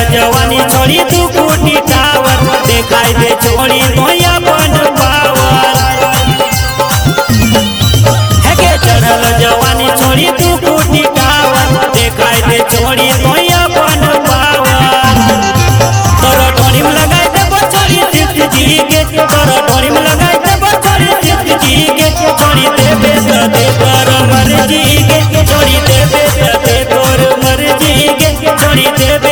जवानी छोड़ी तू फूटी टावर देखाई दे छोड़ी मोया बन पावर है के चढ़ल जवानी छोड़ी तू फूटी टावर देखाई दे छोड़ी मोया बन पावर तोरा डोरी में लगाई दे छोड़ी चित जी के तोरा डोरी में लगाई दे छोड़ी चित जी के छोड़ी दे कर मर्जी के छोड़ी दे तोर मर्जी के छोड़ी दे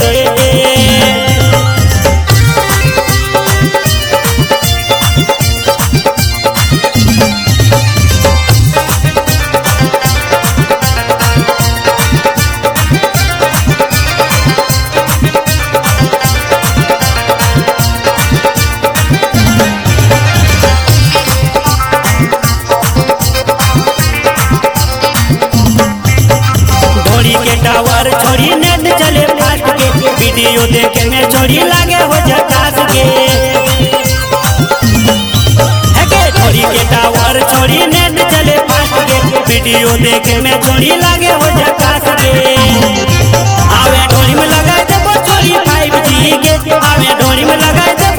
टावर छोड़ी नेट चले फास्ट के वीडियो देखे में छोड़ी लागे हो झकास के छोड़ी के टावर छोड़ी नेट चले फास्ट के वीडियो देखे में छोड़ी लागे हो झकास के आवे डोरी में लगाए दे छोड़ी 5G के आवे डोरी में लगाए दे